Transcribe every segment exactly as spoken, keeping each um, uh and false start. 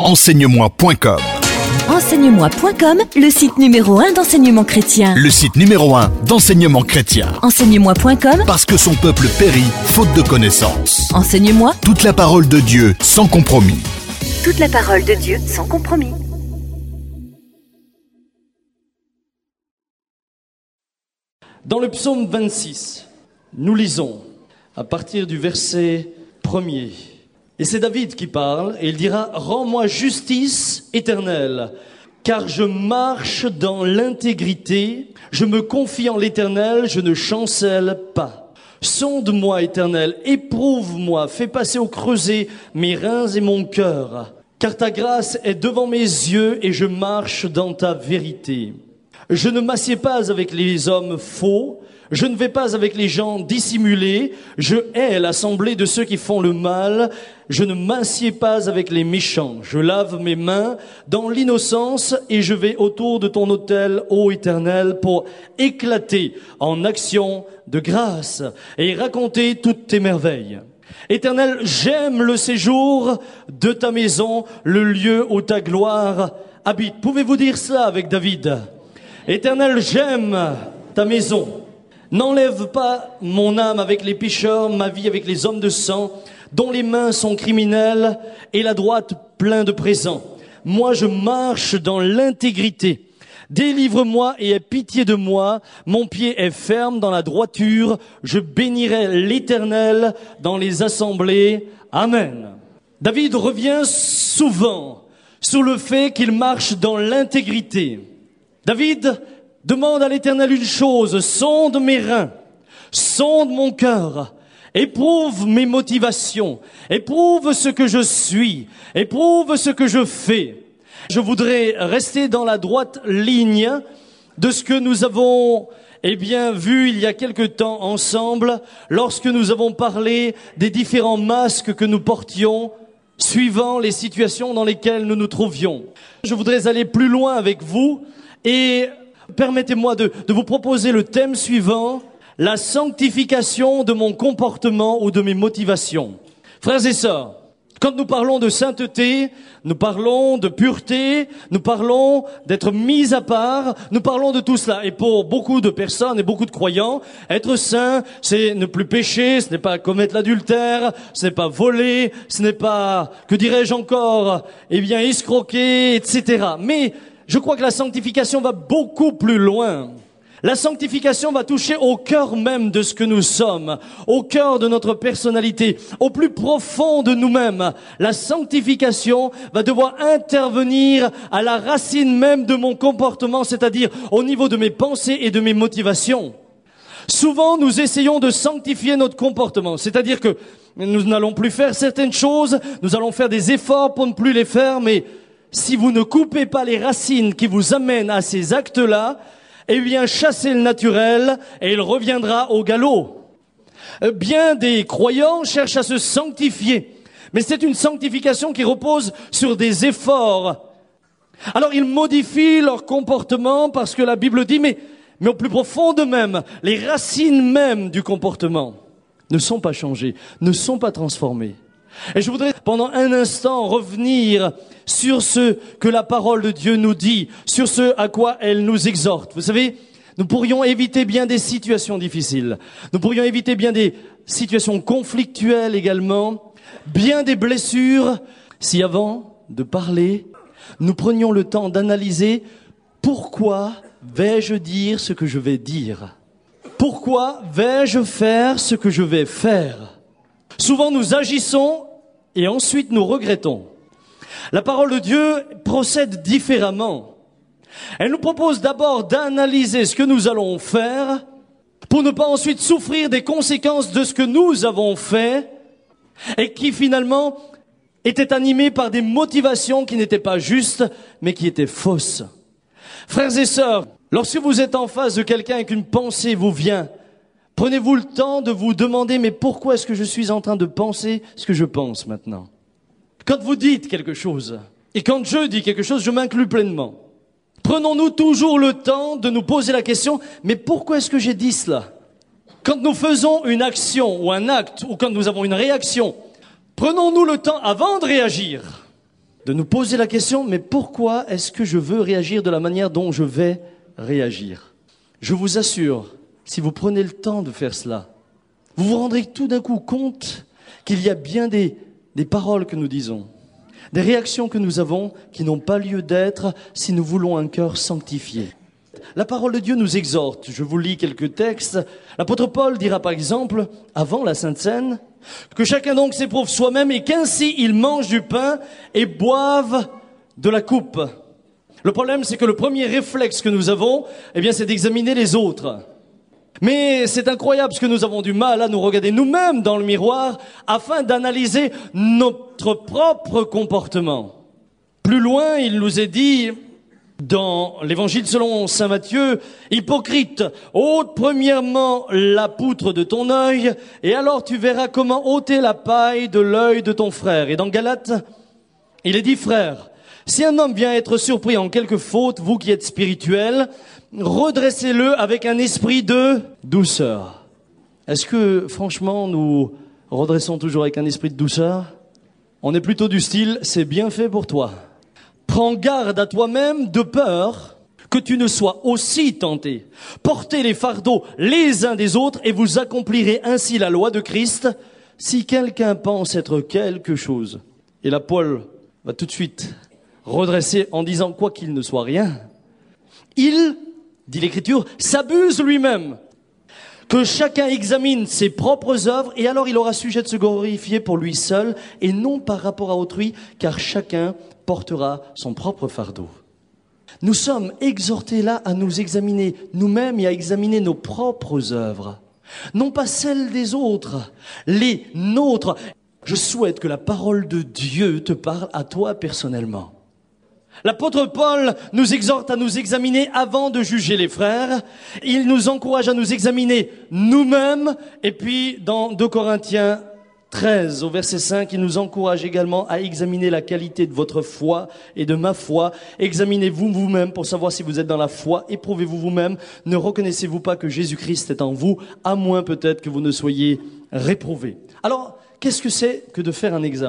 Enseigne-moi point com. Enseigne-moi point com, le site numéro un d'enseignement chrétien. Le site numéro un d'enseignement chrétien. Enseigne-moi point com, Parce que son peuple périt faute de connaissances. Enseigne-moi. Toute la parole de Dieu sans compromis. Toute la parole de Dieu sans compromis. Dans le psaume vingt-six, nous lisons à partir du verset premier. Et c'est David qui parle, et il dira « Rends-moi justice éternelle, car je marche dans l'intégrité, je me confie en l'Éternel, je ne chancelle pas. Sonde-moi, Éternel, éprouve-moi, fais passer au creuset mes reins et mon cœur, car ta grâce est devant mes yeux et je marche dans ta vérité. Je ne m'assieds pas avec les hommes faux, je ne vais pas avec les gens dissimulés, je hais l'assemblée de ceux qui font le mal, je ne m'assieds pas avec les méchants. Je lave mes mains dans l'innocence et je vais autour de ton autel, ô Éternel, pour éclater en action de grâce et raconter toutes tes merveilles. Éternel, j'aime le séjour de ta maison, le lieu où ta gloire habite. Pouvez-vous dire ça avec David? Éternel, j'aime ta maison. N'enlève pas mon âme avec les pécheurs, ma vie avec les hommes de sang, dont les mains sont criminelles et la droite plein de présents. Moi, je marche dans l'intégrité. Délivre-moi et aie pitié de moi. Mon pied est ferme dans la droiture. Je bénirai l'Éternel dans les assemblées. Amen. David revient souvent sur le fait qu'il marche dans l'intégrité. David demande à l'Éternel une chose, sonde mes reins, sonde mon cœur, éprouve mes motivations, éprouve ce que je suis, éprouve ce que je fais. Je voudrais rester dans la droite ligne de ce que nous avons eh bien, vu il y a quelque temps ensemble, lorsque nous avons parlé des différents masques que nous portions, suivant les situations dans lesquelles nous nous trouvions. Je voudrais aller plus loin avec vous et permettez-moi de, de vous proposer le thème suivant, la sanctification de mon comportement ou de mes motivations. Frères et sœurs, quand nous parlons de sainteté, nous parlons de pureté, nous parlons d'être mis à part, nous parlons de tout cela. Et pour beaucoup de personnes et beaucoup de croyants, être saint, c'est ne plus pécher, ce n'est pas commettre l'adultère, ce n'est pas voler, ce n'est pas, que dirais-je encore, eh bien, escroquer, et cetera. Mais je crois que la sanctification va beaucoup plus loin. La sanctification va toucher au cœur même de ce que nous sommes, au cœur de notre personnalité, au plus profond de nous-mêmes. La sanctification va devoir intervenir à la racine même de mon comportement, c'est-à-dire au niveau de mes pensées et de mes motivations. Souvent, nous essayons de sanctifier notre comportement, c'est-à-dire que nous n'allons plus faire certaines choses, nous allons faire des efforts pour ne plus les faire, mais si vous ne coupez pas les racines qui vous amènent à ces actes-là, eh bien, chassez le naturel et il reviendra au galop. Bien des croyants cherchent à se sanctifier, mais c'est une sanctification qui repose sur des efforts. Alors, ils modifient leur comportement parce que la Bible dit, mais, mais au plus profond d'eux-mêmes, les racines même du comportement ne sont pas changées, ne sont pas transformées. Et je voudrais pendant un instant revenir sur ce que la parole de Dieu nous dit, sur ce à quoi elle nous exhorte. Vous savez, nous pourrions éviter bien des situations difficiles. Nous pourrions éviter bien des situations conflictuelles également, bien des blessures, si avant de parler, nous prenions le temps d'analyser pourquoi vais-je dire ce que je vais dire? Pourquoi vais-je faire ce que je vais faire? Souvent nous agissons et ensuite nous regrettons. La parole de Dieu procède différemment. Elle nous propose d'abord d'analyser ce que nous allons faire pour ne pas ensuite souffrir des conséquences de ce que nous avons fait et qui finalement était animé par des motivations qui n'étaient pas justes mais qui étaient fausses. Frères et sœurs, lorsque vous êtes en face de quelqu'un et qu'une pensée vous vient, prenez-vous le temps de vous demander, mais pourquoi est-ce que je suis en train de penser ce que je pense maintenant? Quand vous dites quelque chose, et quand je dis quelque chose, je m'inclus pleinement. Prenons-nous toujours le temps de nous poser la question, mais pourquoi est-ce que j'ai dit cela? Quand nous faisons une action ou un acte, ou quand nous avons une réaction, prenons-nous le temps avant de réagir de nous poser la question, mais pourquoi est-ce que je veux réagir de la manière dont je vais réagir? Je vous assure, si vous prenez le temps de faire cela, vous vous rendrez tout d'un coup compte qu'il y a bien des, des paroles que nous disons, des réactions que nous avons qui n'ont pas lieu d'être si nous voulons un cœur sanctifié. La parole de Dieu nous exhorte. Je vous lis quelques textes. L'apôtre Paul dira par exemple, avant la Sainte Seine, que chacun donc s'éprouve soi-même et qu'ainsi il mange du pain et boive de la coupe. Le problème, c'est que le premier réflexe que nous avons, eh bien, c'est d'examiner les autres. Mais c'est incroyable parce que nous avons du mal à nous regarder nous-mêmes dans le miroir afin d'analyser notre propre comportement. Plus loin, il nous est dit dans l'évangile selon saint Matthieu, « Hypocrite, ôte premièrement la poutre de ton œil, et alors tu verras comment ôter la paille de l'œil de ton frère. » Et dans Galates, il est dit, « Frère, si un homme vient être surpris en quelque faute, vous qui êtes spirituels, redressez-le avec un esprit de douceur. » Est-ce que, franchement, nous redressons toujours avec un esprit de douceur? On est plutôt du style, c'est bien fait pour toi. Prends garde à toi-même de peur que tu ne sois aussi tenté. Portez les fardeaux les uns des autres et vous accomplirez ainsi la loi de Christ si quelqu'un pense être quelque chose. Et là, Paul va tout de suite redresser en disant quoi qu'il ne soit rien. Il, dit l'Écriture, s'abuse lui-même. Que chacun examine ses propres œuvres et alors il aura sujet de se glorifier pour lui seul et non par rapport à autrui, car chacun portera son propre fardeau. Nous sommes exhortés là à nous examiner nous-mêmes et à examiner nos propres œuvres, non pas celles des autres, les nôtres. Je souhaite que la parole de Dieu te parle à toi personnellement. L'apôtre Paul nous exhorte à nous examiner avant de juger les frères. Il nous encourage à nous examiner nous-mêmes. Et puis, dans deux Corinthiens treize, au verset cinq, il nous encourage également à examiner la qualité de votre foi et de ma foi. Examinez-vous vous-même pour savoir si vous êtes dans la foi. Éprouvez-vous vous-même. Ne reconnaissez-vous pas que Jésus-Christ est en vous, à moins peut-être que vous ne soyez réprouvés. Alors, qu'est-ce que c'est que de faire un examen ?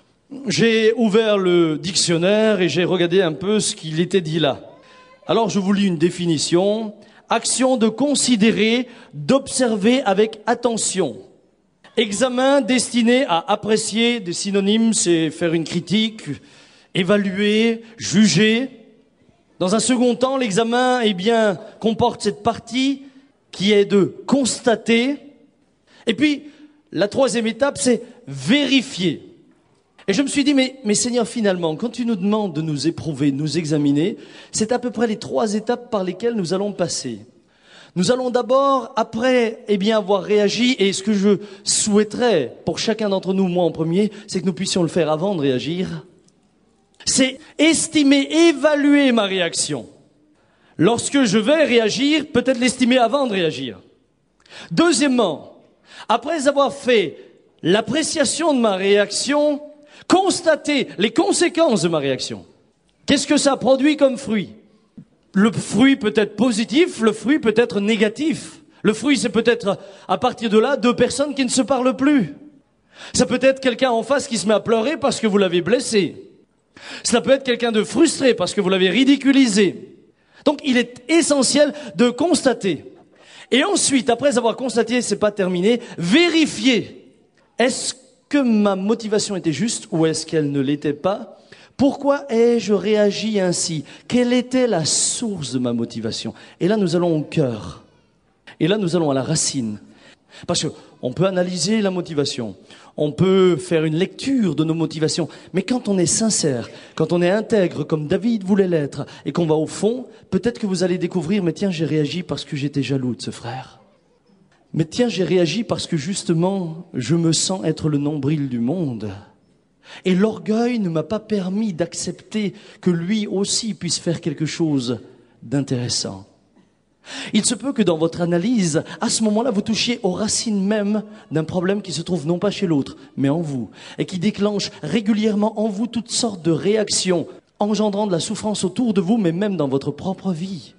J'ai ouvert le dictionnaire et j'ai regardé un peu ce qu'il était dit là. Alors je vous lis une définition. Action de considérer, d'observer avec attention. Examen destiné à apprécier, des synonymes, c'est faire une critique, évaluer, juger. Dans un second temps, l'examen, eh bien, comporte cette partie qui est de constater. Et puis, la troisième étape, c'est vérifier. Et je me suis dit, mais, mais Seigneur, finalement, quand tu nous demandes de nous éprouver, de nous examiner, c'est à peu près les trois étapes par lesquelles nous allons passer. Nous allons d'abord, après, eh bien, avoir réagi, et ce que je souhaiterais pour chacun d'entre nous, moi en premier, c'est que nous puissions le faire avant de réagir. C'est estimer, évaluer ma réaction. Lorsque je vais réagir, peut-être l'estimer avant de réagir. Deuxièmement, après avoir fait l'appréciation de ma réaction, constater les conséquences de ma réaction. Qu'est-ce que ça produit comme fruit? Le fruit peut être positif, le fruit peut être négatif. Le fruit, c'est peut-être, à partir de là, deux personnes qui ne se parlent plus. Ça peut être quelqu'un en face qui se met à pleurer parce que vous l'avez blessé. Cela peut être quelqu'un de frustré parce que vous l'avez ridiculisé. Donc, il est essentiel de constater. Et ensuite, après avoir constaté, c'est pas terminé, vérifier. Est-ce que ma motivation était juste ou est-ce qu'elle ne l'était pas? Pourquoi ai-je réagi ainsi? Quelle était la source de ma motivation? Et là, nous allons au cœur. Et là, nous allons à la racine. Parce qu'on peut analyser la motivation, on peut faire une lecture de nos motivations, mais quand on est sincère, quand on est intègre comme David voulait l'être, et qu'on va au fond, peut-être que vous allez découvrir, mais tiens, j'ai réagi parce que j'étais jaloux de ce frère. Mais tiens, j'ai réagi parce que justement, je me sens être le nombril du monde. Et l'orgueil ne m'a pas permis d'accepter que lui aussi puisse faire quelque chose d'intéressant. Il se peut que dans votre analyse, à ce moment-là, vous touchiez aux racines même d'un problème qui se trouve non pas chez l'autre, mais en vous, et qui déclenche régulièrement en vous toutes sortes de réactions, engendrant de la souffrance autour de vous, mais même dans votre propre vie.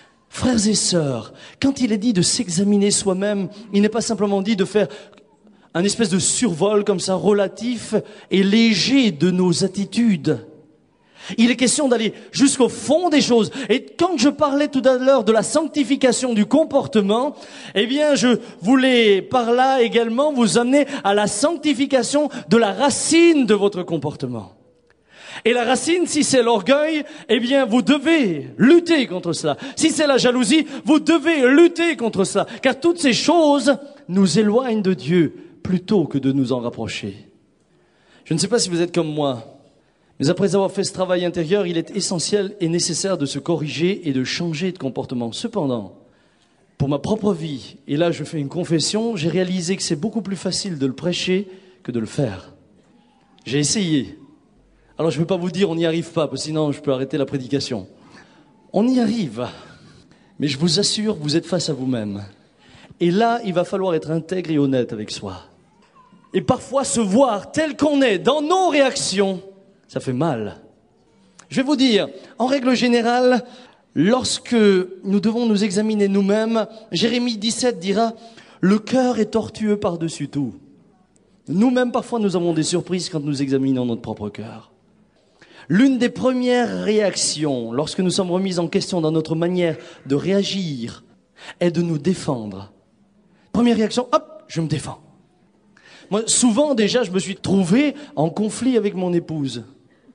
Frères et sœurs, quand il est dit de s'examiner soi-même, il n'est pas simplement dit de faire un espèce de survol comme ça, relatif et léger de nos attitudes. Il est question d'aller jusqu'au fond des choses. Et quand je parlais tout à l'heure de la sanctification du comportement, eh bien, je voulais par là également vous amener à la sanctification de la racine de votre comportement. Et la racine, si c'est l'orgueil, eh bien, vous devez lutter contre cela. Si c'est la jalousie, vous devez lutter contre cela. Car toutes ces choses nous éloignent de Dieu plutôt que de nous en rapprocher. Je ne sais pas si vous êtes comme moi, mais après avoir fait ce travail intérieur, il est essentiel et nécessaire de se corriger et de changer de comportement. Cependant, pour ma propre vie, et là je fais une confession, j'ai réalisé que c'est beaucoup plus facile de le prêcher que de le faire. J'ai essayé. Alors je ne vais pas vous dire on n'y arrive pas, parce que sinon je peux arrêter la prédication. On y arrive, mais je vous assure, vous êtes face à vous-même. Et là, il va falloir être intègre et honnête avec soi. Et parfois se voir tel qu'on est dans nos réactions, ça fait mal. Je vais vous dire, en règle générale, lorsque nous devons nous examiner nous-mêmes, Jérémie dix-sept dira « Le cœur est tortueux par-dessus tout ». Nous-mêmes, parfois, nous avons des surprises quand nous examinons notre propre cœur. L'une des premières réactions, lorsque nous sommes remis en question dans notre manière de réagir, est de nous défendre. Première réaction, hop, je me défends. Moi, souvent, déjà, je me suis trouvé en conflit avec mon épouse.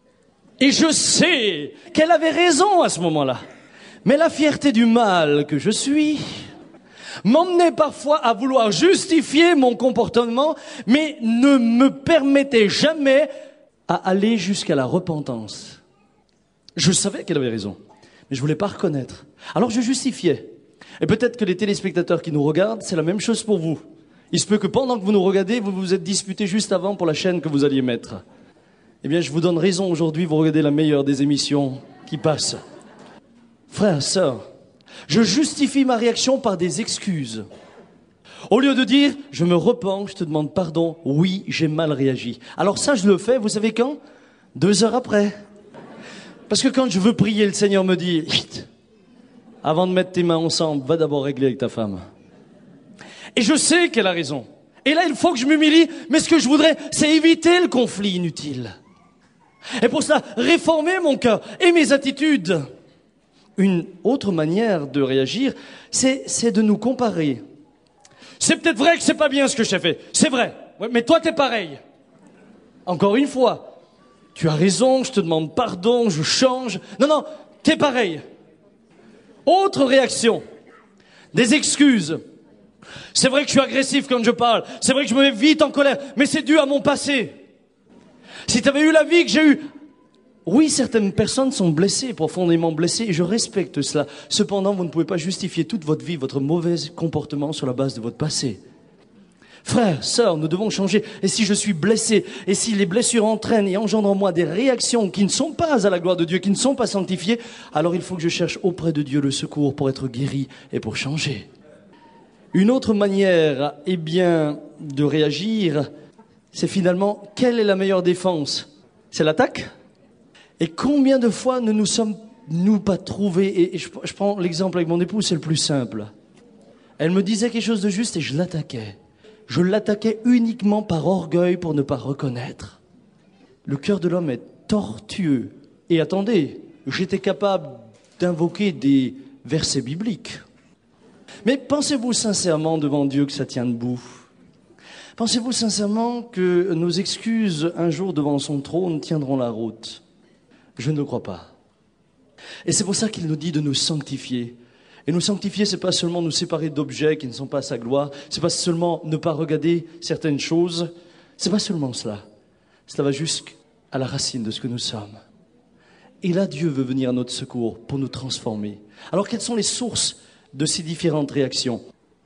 Et je sais qu'elle avait raison à ce moment-là. Mais la fierté du mal que je suis m'emmenait parfois à vouloir justifier mon comportement, mais ne me permettait jamais à aller jusqu'à la repentance. Je savais qu'elle avait raison, mais je voulais pas reconnaître. Alors je justifiais. Et peut-être que les téléspectateurs qui nous regardent, c'est la même chose pour vous. Il se peut que pendant que vous nous regardez, vous vous êtes disputés juste avant pour la chaîne que vous alliez mettre. Eh bien, je vous donne raison aujourd'hui, vous regardez la meilleure des émissions qui passent. Frères, sœurs, je justifie ma réaction par des excuses. Au lieu de dire, je me repens, je te demande pardon, oui, j'ai mal réagi. Alors ça, je le fais, vous savez quand? Deux heures après. Parce que quand je veux prier, le Seigneur me dit, vite, avant de mettre tes mains ensemble, va d'abord régler avec ta femme. Et je sais qu'elle a raison. Et là, il faut que je m'humilie, mais ce que je voudrais, c'est éviter le conflit inutile. Et pour cela, réformer mon cœur et mes attitudes. Une autre manière de réagir, c'est, c'est de nous comparer. C'est peut-être vrai que c'est pas bien ce que j'ai fait. C'est vrai. Ouais, mais toi, t'es pareil. Encore une fois, tu as raison, je te demande pardon, je change. Non, non, t'es pareil. Autre réaction. Des excuses. C'est vrai que je suis agressif quand je parle. C'est vrai que je me mets vite en colère. Mais c'est dû à mon passé. Si tu avais eu la vie que j'ai eue... Oui, certaines personnes sont blessées, profondément blessées, et je respecte cela. Cependant, vous ne pouvez pas justifier toute votre vie, votre mauvais comportement sur la base de votre passé. Frères, sœurs, nous devons changer. Et si je suis blessé, et si les blessures entraînent et engendrent en moi des réactions qui ne sont pas à la gloire de Dieu, qui ne sont pas sanctifiées, alors il faut que je cherche auprès de Dieu le secours pour être guéri et pour changer. Une autre manière, eh bien, de réagir, c'est finalement, quelle est la meilleure défense? C'est l'attaque? Et combien de fois ne nous sommes-nous pas trouvés, et, et je, je prends l'exemple avec mon épouse, c'est le plus simple. Elle me disait quelque chose de juste et je l'attaquais. Je l'attaquais uniquement par orgueil pour ne pas reconnaître. Le cœur de l'homme est tortueux. Et attendez, j'étais capable d'invoquer des versets bibliques. Mais pensez-vous sincèrement devant Dieu que ça tient debout? Pensez-vous sincèrement que nos excuses un jour devant son trône tiendront la route? Je ne le crois pas. Et c'est pour ça qu'il nous dit de nous sanctifier. Et nous sanctifier, c'est pas seulement nous séparer d'objets qui ne sont pas à sa gloire. C'est pas seulement ne pas regarder certaines choses. C'est pas seulement cela. Cela va jusqu'à la racine de ce que nous sommes. Et là, Dieu veut venir à notre secours pour nous transformer. Alors, quelles sont les sources de ces différentes réactions?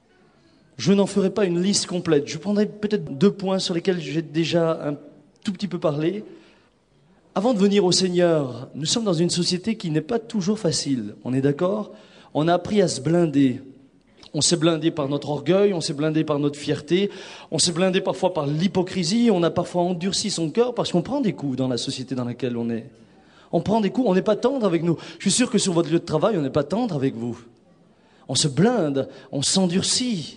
Je n'en ferai pas une liste complète. Je prendrai peut-être deux points sur lesquels j'ai déjà un tout petit peu parlé. Avant de venir au Seigneur, nous sommes dans une société qui n'est pas toujours facile. On est d'accord? On a appris à se blinder. On s'est blindé par notre orgueil, on s'est blindé par notre fierté, on s'est blindé parfois par l'hypocrisie, on a parfois endurci son cœur parce qu'on prend des coups dans la société dans laquelle on est. On prend des coups, on n'est pas tendre avec nous. Je suis sûr que sur votre lieu de travail, on n'est pas tendre avec vous. On se blinde, on s'endurcit.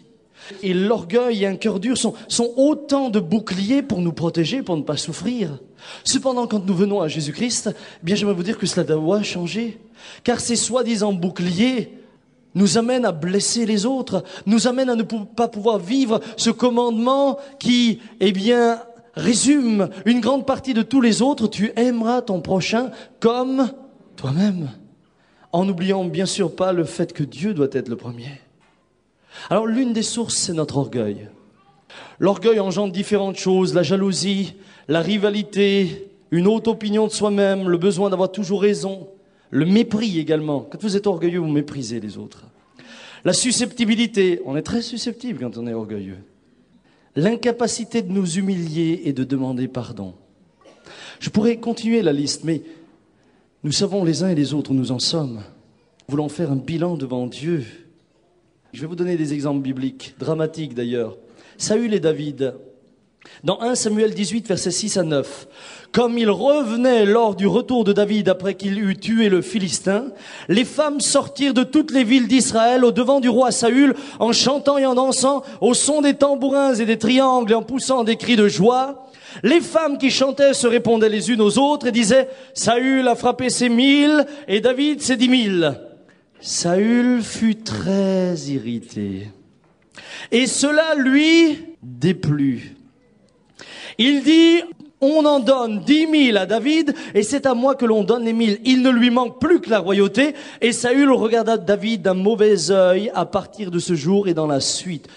Et l'orgueil et un cœur dur sont, sont autant de boucliers pour nous protéger, pour ne pas souffrir. Cependant, quand nous venons à Jésus-Christ, eh bien, j'aimerais vous dire que cela doit changer. Car ces soi-disant boucliers nous amènent à blesser les autres, nous amènent à ne pas pouvoir vivre ce commandement qui, eh bien, résume une grande partie de tous les autres. Tu aimeras ton prochain comme toi-même. En n'oubliant bien sûr pas le fait que Dieu doit être le premier. Alors l'une des sources, c'est notre orgueil. L'orgueil engendre différentes choses, la jalousie, la rivalité, une haute opinion de soi-même, le besoin d'avoir toujours raison, le mépris également. Quand vous êtes orgueilleux, vous méprisez les autres. La susceptibilité, on est très susceptible quand on est orgueilleux. L'incapacité de nous humilier et de demander pardon. Je pourrais continuer la liste, mais nous savons les uns et les autres où nous en sommes. Nous voulons faire un bilan devant Dieu. Je vais vous donner des exemples bibliques, dramatiques d'ailleurs. Saül et David. Dans premier Samuel dix-huit, versets six à neuf. Comme il revenait lors du retour de David après qu'il eut tué le Philistin, les femmes sortirent de toutes les villes d'Israël au devant du roi Saül en chantant et en dansant au son des tambourins et des triangles et en poussant des cris de joie. Les femmes qui chantaient se répondaient les unes aux autres et disaient « Saül a frappé ses mille et David ses dix mille ». Saül fut très irrité et cela lui déplut. Il dit « On en donne dix mille à David et c'est à moi que l'on donne les mille. Il ne lui manque plus que la royauté. » Et Saül regarda David d'un mauvais œil à partir de ce jour et dans la suite.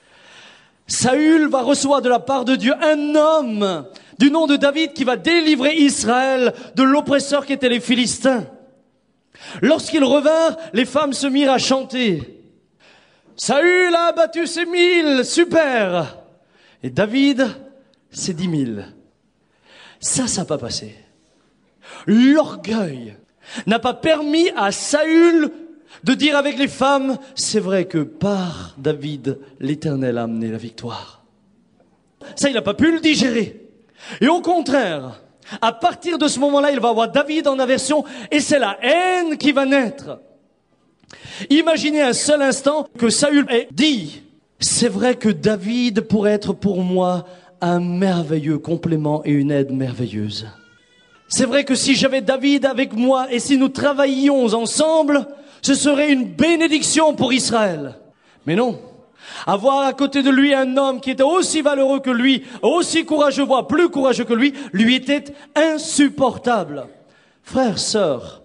Saül va recevoir de la part de Dieu un homme du nom de David qui va délivrer Israël de l'oppresseur qui était les Philistins. Lorsqu'ils revinrent, les femmes se mirent à chanter. Saül a abattu ses mille, super. Et David, ses dix mille. Ça, ça n'a pas passé. L'orgueil n'a pas permis à Saül de dire avec les femmes, c'est vrai que par David, l'Éternel a amené la victoire. Ça, il n'a pas pu le digérer. Et au contraire, à partir de ce moment-là, il va avoir David en aversion et c'est la haine qui va naître. Imaginez un seul instant que Saül ait dit, c'est vrai que David pourrait être pour moi un merveilleux complément et une aide merveilleuse. C'est vrai que si j'avais David avec moi et si nous travaillions ensemble, ce serait une bénédiction pour Israël. Mais non. Avoir à côté de lui un homme qui était aussi valeureux que lui, aussi courageux, voire plus courageux que lui, lui était insupportable. Frères, sœurs,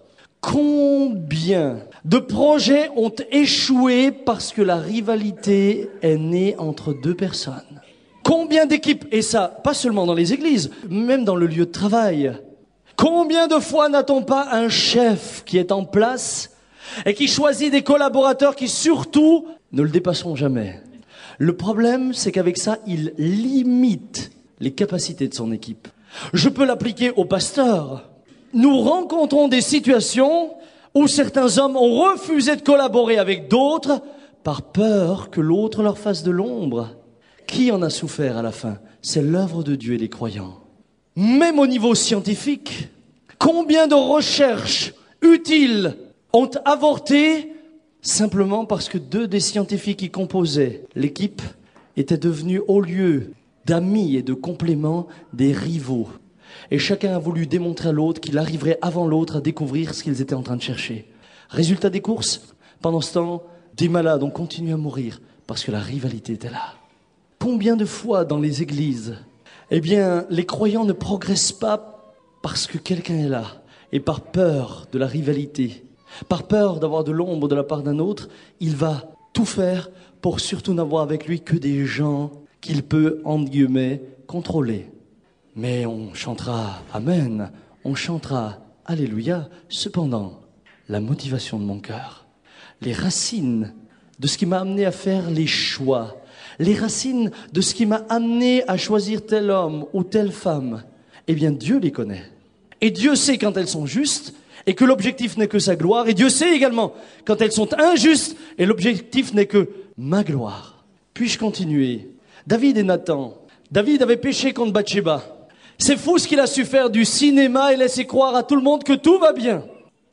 combien de projets ont échoué parce que la rivalité est née entre deux personnes? Combien d'équipes, et ça, pas seulement dans les églises, même dans le lieu de travail. Combien de fois n'a-t-on pas un chef qui est en place et qui choisit des collaborateurs qui surtout ne le dépasseront jamais? Le problème, c'est qu'avec ça, il limite les capacités de son équipe. Je peux l'appliquer au pasteur. Nous rencontrons des situations où certains hommes ont refusé de collaborer avec d'autres par peur que l'autre leur fasse de l'ombre. Qui en a souffert à la fin? C'est l'œuvre de Dieu et les croyants. Même au niveau scientifique, combien de recherches utiles ont avorté simplement parce que deux des scientifiques qui composaient l'équipe étaient devenus, au lieu d'amis et de compléments, des rivaux. Et chacun a voulu démontrer à l'autre qu'il arriverait avant l'autre à découvrir ce qu'ils étaient en train de chercher. Résultat des courses, pendant ce temps, des malades ont continué à mourir parce que la rivalité était là. Combien de fois dans les églises, eh bien, les croyants ne progressent pas parce que quelqu'un est là et par peur de la rivalité, par peur d'avoir de l'ombre de la part d'un autre, il va tout faire pour surtout n'avoir avec lui que des gens qu'il peut, entre guillemets, contrôler. Mais on chantera Amen, on chantera Alléluia. Cependant, la motivation de mon cœur, les racines de ce qui m'a amené à faire les choix, les racines de ce qui m'a amené à choisir tel homme ou telle femme, eh bien Dieu les connaît. Et Dieu sait quand elles sont justes et que l'objectif n'est que sa gloire. Et Dieu sait également quand elles sont injustes et l'objectif n'est que ma gloire. Puis-je continuer? David et Nathan. David avait péché contre Bathsheba. C'est fou ce qu'il a su faire du cinéma et laisser croire à tout le monde que tout va bien.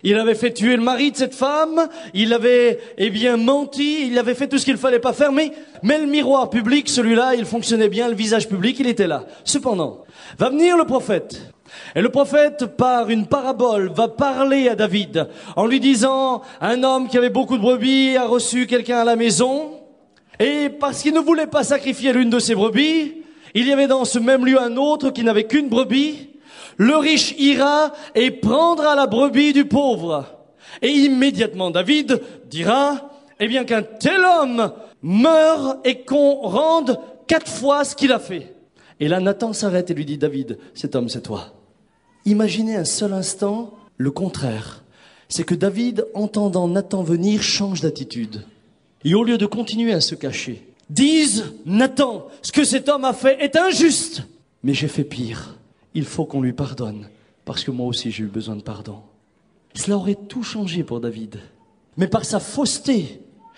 Il avait fait tuer le mari de cette femme, il avait, eh bien, menti, il avait fait tout ce qu'il fallait pas faire, mais, mais le miroir public, celui-là, il fonctionnait bien, le visage public, il était là. Cependant, va venir le prophète. Et le prophète, par une parabole, va parler à David en lui disant, un homme qui avait beaucoup de brebis a reçu quelqu'un à la maison, et parce qu'il ne voulait pas sacrifier l'une de ses brebis, il y avait dans ce même lieu un autre qui n'avait qu'une brebis. Le riche ira et prendra la brebis du pauvre. Et immédiatement David dira, eh bien qu'un tel homme meure et qu'on rende quatre fois ce qu'il a fait. Et là Nathan s'arrête et lui dit, David, cet homme c'est toi. Imaginez un seul instant le contraire. C'est que David, entendant Nathan venir, change d'attitude. Et au lieu de continuer à se cacher, dise, Nathan, ce que cet homme a fait est injuste. Mais j'ai fait pire. Il faut qu'on lui pardonne, parce que moi aussi j'ai eu besoin de pardon. Cela aurait tout changé pour David. Mais par sa fausseté,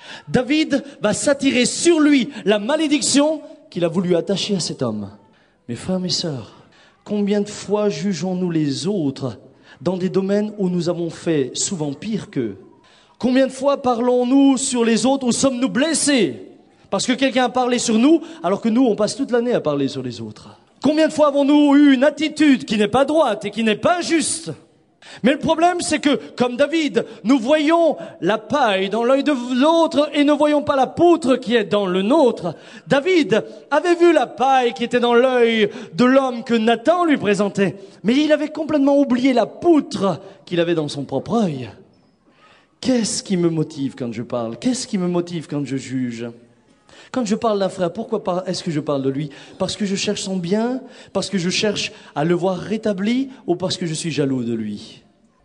David va s'attirer sur lui la malédiction qu'il a voulu attacher à cet homme. Mes frères, mes sœurs, combien de fois jugeons-nous les autres dans des domaines où nous avons fait souvent pire qu'eux? Combien de fois parlons-nous sur les autres ou sommes-nous blessés parce que quelqu'un a parlé sur nous alors que nous, on passe toute l'année à parler sur les autres? Combien de fois avons-nous eu une attitude qui n'est pas droite et qui n'est pas juste? Mais le problème, c'est que, comme David, nous voyons la paille dans l'œil de l'autre et ne voyons pas la poutre qui est dans le nôtre. David avait vu la paille qui était dans l'œil de l'homme que Nathan lui présentait, mais il avait complètement oublié la poutre qu'il avait dans son propre œil. Qu'est-ce qui me motive quand je parle? Qu'est-ce qui me motive quand je juge? Quand je parle d'un frère, pourquoi est-ce que je parle de lui? Parce que je cherche son bien? Parce que je cherche à le voir rétabli? Ou parce que je suis jaloux de lui?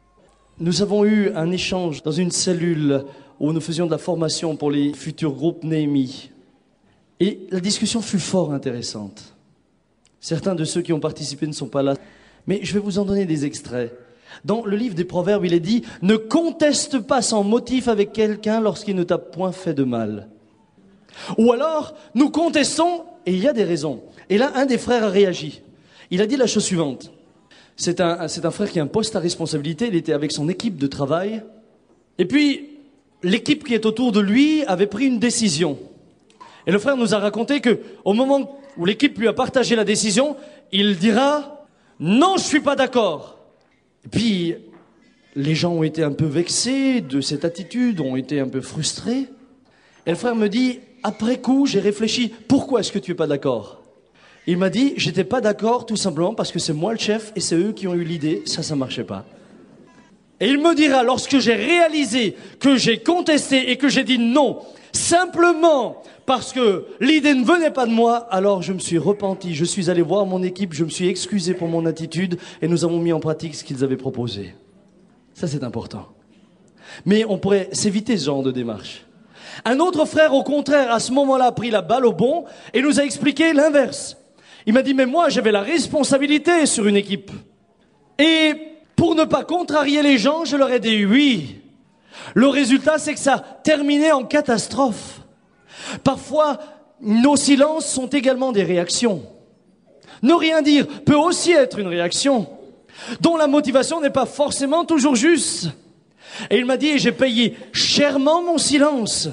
Nous avons eu un échange dans une cellule où nous faisions de la formation pour les futurs groupes Néhémie. Et la discussion fut fort intéressante. Certains de ceux qui ont participé ne sont pas là, mais je vais vous en donner des extraits. Dans le livre des Proverbes, il est dit « Ne conteste pas sans motif avec quelqu'un lorsqu'il ne t'a point fait de mal. » Ou alors, nous contestons, et il y a des raisons. Et là, un des frères a réagi. Il a dit la chose suivante. C'est un, c'est un frère qui a un poste à responsabilité, il était avec son équipe de travail. Et puis, l'équipe qui est autour de lui avait pris une décision. Et le frère nous a raconté que, au moment où l'équipe lui a partagé la décision, il dira « Non, je suis pas d'accord ». Et puis, les gens ont été un peu vexés de cette attitude, ont été un peu frustrés. Et le frère me dit, après coup, j'ai réfléchi, pourquoi est-ce que tu es pas d'accord? Il m'a dit, j'étais pas d'accord tout simplement parce que c'est moi le chef et c'est eux qui ont eu l'idée, ça, ça marchait pas. Et il me dira, lorsque j'ai réalisé que j'ai contesté et que j'ai dit non, simplement parce que l'idée ne venait pas de moi, alors je me suis repenti, je suis allé voir mon équipe, je me suis excusé pour mon attitude et nous avons mis en pratique ce qu'ils avaient proposé. Ça, c'est important. Mais on pourrait s'éviter ce genre de démarche. Un autre frère, au contraire, à ce moment-là, a pris la balle au bond et nous a expliqué l'inverse. Il m'a dit, mais moi, j'avais la responsabilité sur une équipe. Et pour ne pas contrarier les gens, je leur ai dit oui. Le résultat, c'est que ça a terminé en catastrophe. Parfois, nos silences sont également des réactions. Ne rien dire peut aussi être une réaction, dont la motivation n'est pas forcément toujours juste. Et il m'a dit, j'ai payé chèrement mon silence.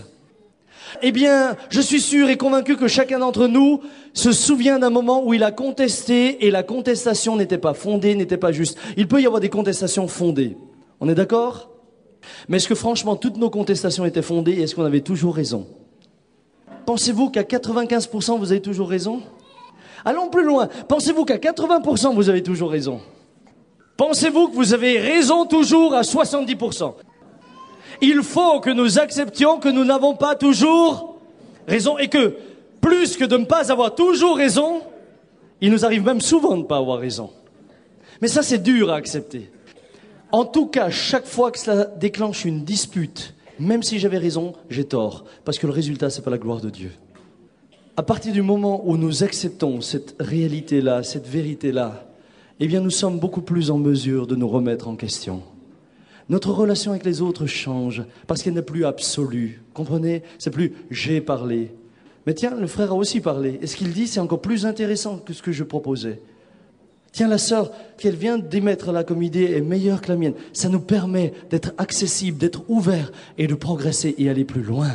Eh bien, je suis sûr et convaincu que chacun d'entre nous se souvient d'un moment où il a contesté et la contestation n'était pas fondée, n'était pas juste. Il peut y avoir des contestations fondées. On est d'accord? Mais est-ce que franchement, toutes nos contestations étaient fondées et est-ce qu'on avait toujours raison? Pensez-vous qu'à quatre-vingt-quinze pour cent vous avez toujours raison? Allons plus loin. Pensez-vous qu'à quatre-vingts pour cent vous avez toujours raison? Pensez-vous que vous avez raison toujours à soixante-dix pour cent? Il faut que nous acceptions que nous n'avons pas toujours raison et que, plus que de ne pas avoir toujours raison, il nous arrive même souvent de ne pas avoir raison. Mais ça, c'est dur à accepter. En tout cas, chaque fois que cela déclenche une dispute, même si j'avais raison, j'ai tort, parce que le résultat, c'est pas la gloire de Dieu. À partir du moment où nous acceptons cette réalité-là, cette vérité-là, eh bien, nous sommes beaucoup plus en mesure de nous remettre en question. Notre relation avec les autres change parce qu'elle n'est plus absolue. Comprenez? C'est plus « j'ai parlé ». Mais tiens, le frère a aussi parlé. Et ce qu'il dit, c'est encore plus intéressant que ce que je proposais. Tiens, la sœur qu'elle vient d'émettre là comme idée est meilleure que la mienne. Ça nous permet d'être accessibles, d'être ouverts et de progresser et aller plus loin.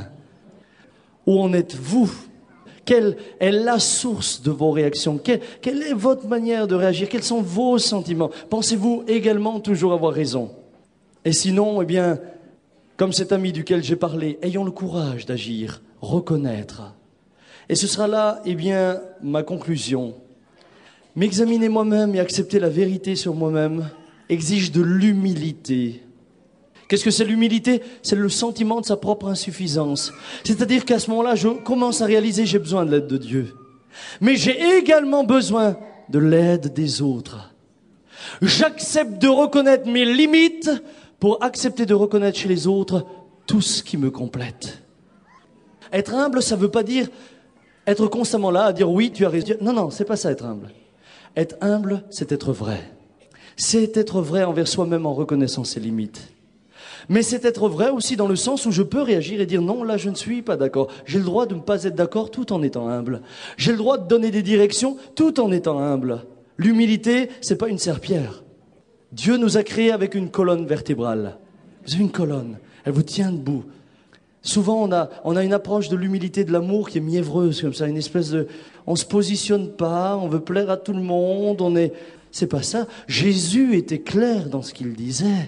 Où en êtes-vous ? Quelle est la source de vos réactions ? quelle, quelle est votre manière de réagir ? Quels sont vos sentiments ? Pensez-vous également toujours avoir raison ? Et sinon, eh bien, comme cet ami duquel j'ai parlé, ayons le courage d'agir, reconnaître. Et ce sera là, eh bien, ma conclusion. M'examiner moi-même et accepter la vérité sur moi-même exige de l'humilité. Qu'est-ce que c'est l'humilité ? C'est le sentiment de sa propre insuffisance. C'est-à-dire qu'à ce moment-là, je commence à réaliser que j'ai besoin de l'aide de Dieu. Mais j'ai également besoin de l'aide des autres. J'accepte de reconnaître mes limites pour accepter de reconnaître chez les autres tout ce qui me complète. Être humble, ça ne veut pas dire être constamment là à dire oui, tu as raison. Non, non, c'est pas ça être humble. Être humble, c'est être vrai. C'est être vrai envers soi-même en reconnaissant ses limites. Mais c'est être vrai aussi dans le sens où je peux réagir et dire non, là je ne suis pas d'accord. J'ai le droit de ne pas être d'accord tout en étant humble. J'ai le droit de donner des directions tout en étant humble. L'humilité, c'est pas une serpillière. Dieu nous a créés avec une colonne vertébrale. Vous avez une colonne, elle vous tient debout. Souvent on a, on a une approche de l'humilité, de l'amour qui est mièvreuse comme ça, une espèce de... On se positionne pas, on veut plaire à tout le monde, on est... C'est pas ça. Jésus était clair dans ce qu'il disait.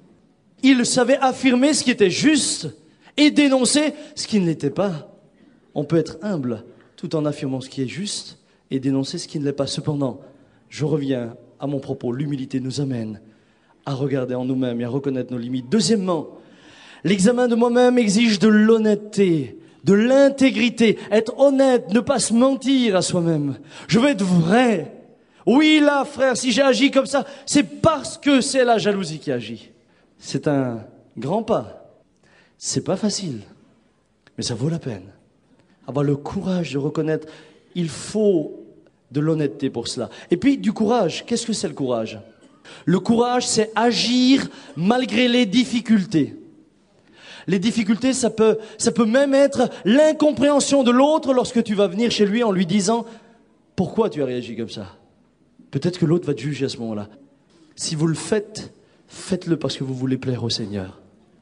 Il savait affirmer ce qui était juste et dénoncer ce qui ne l'était pas. On peut être humble tout en affirmant ce qui est juste et dénoncer ce qui ne l'est pas. Cependant, je reviens à mon propos. L'humilité nous amène à regarder en nous-mêmes et à reconnaître nos limites. Deuxièmement, l'examen de moi-même exige de l'honnêteté, de l'intégrité. Être honnête, ne pas se mentir à soi-même. Je veux être vrai. Oui, là, frère, si j'ai agi comme ça, c'est parce que c'est la jalousie qui agit. C'est un grand pas. C'est pas facile, mais ça vaut la peine. Avoir le courage de reconnaître, il faut de l'honnêteté pour cela. Et puis du courage, qu'est-ce que c'est le courage ? Le courage, c'est agir malgré les difficultés. Les difficultés, ça peut, ça peut même être l'incompréhension de l'autre lorsque tu vas venir chez lui en lui disant « Pourquoi tu as réagi comme ça ?» Peut-être que l'autre va te juger à ce moment-là. Si vous le faites, faites-le parce que vous voulez plaire au Seigneur.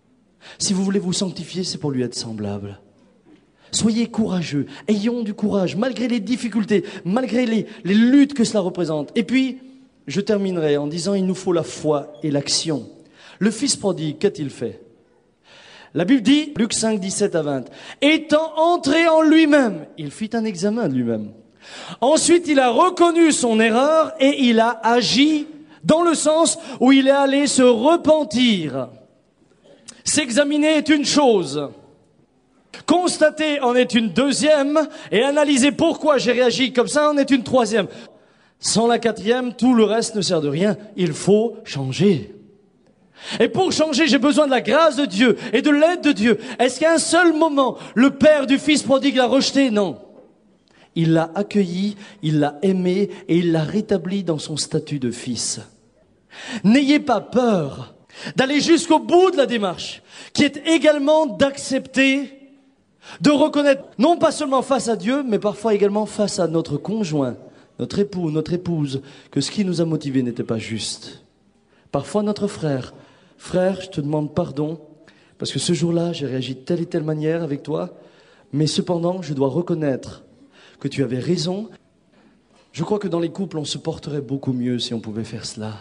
Si vous voulez vous sanctifier, c'est pour lui être semblable. Soyez courageux, ayons du courage, malgré les difficultés, malgré les, les luttes que cela représente. Et puis, je terminerai en disant, il nous faut la foi et l'action. Le fils prodigue, qu'a-t-il fait ? La Bible dit, Luc cinq, dix-sept à vingt, étant entré en lui-même, il fit un examen de lui-même. Ensuite, il a reconnu son erreur et il a agi dans le sens où il est allé se repentir. S'examiner est une chose. Constater en est une deuxième. Et analyser pourquoi j'ai réagi comme ça en est une troisième. Sans la quatrième, tout le reste ne sert de rien. Il faut changer. Et pour changer, j'ai besoin de la grâce de Dieu et de l'aide de Dieu. Est-ce qu'à un seul moment, le père du fils prodigue l'a rejeté ? Non. Il l'a accueilli, il l'a aimé et il l'a rétabli dans son statut de fils. N'ayez pas peur d'aller jusqu'au bout de la démarche, qui est également d'accepter, de reconnaître, non pas seulement face à Dieu, mais parfois également face à notre conjoint, notre époux, notre épouse, que ce qui nous a motivés n'était pas juste. Parfois notre frère, frère, je te demande pardon, parce que ce jour-là, j'ai réagi de telle et telle manière avec toi, mais cependant, je dois reconnaître que tu avais raison. Je crois que dans les couples, on se porterait beaucoup mieux si on pouvait faire cela.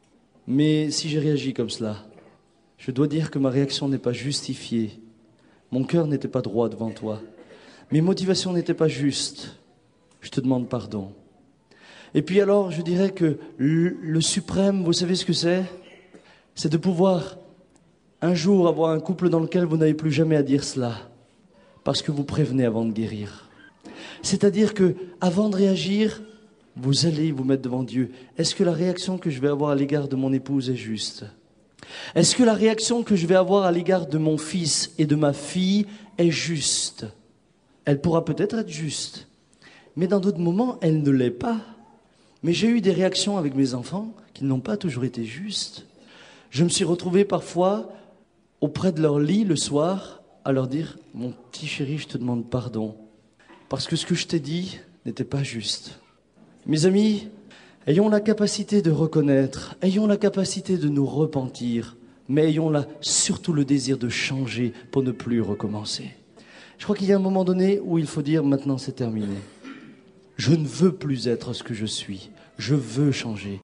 Mais si j'ai réagi comme cela, je dois dire que ma réaction n'est pas justifiée. Mon cœur n'était pas droit devant toi. Mes motivations n'étaient pas justes. Je te demande pardon. Et puis alors, je dirais que le, le suprême, vous savez ce que c'est ? C'est de pouvoir un jour avoir un couple dans lequel vous n'avez plus jamais à dire cela, parce que vous prévenez avant de guérir. C'est-à-dire que, avant de réagir, vous allez vous mettre devant Dieu. Est-ce que la réaction que je vais avoir à l'égard de mon épouse est juste ? Est-ce que la réaction que je vais avoir à l'égard de mon fils et de ma fille est juste ? Elle pourra peut-être être juste, mais dans d'autres moments, elle ne l'est pas. Mais j'ai eu des réactions avec mes enfants qui n'ont pas toujours été justes. Je me suis retrouvé parfois auprès de leur lit le soir à leur dire « Mon petit chéri, je te demande pardon. » Parce que ce que je t'ai dit n'était pas juste. Mes amis, Ayons la capacité de reconnaître, ayons la capacité de nous repentir, mais ayons là surtout le désir de changer pour ne plus recommencer. Je crois qu'il y a un moment donné où il faut dire maintenant c'est terminé. Je ne veux plus être ce que je suis, je veux changer.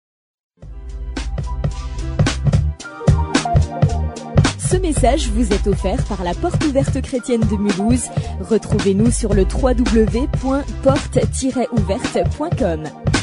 Ce message vous est offert par la Porte ouverte chrétienne de Mulhouse. Retrouvez-nous sur le w w w point porte tiret ouverte point com.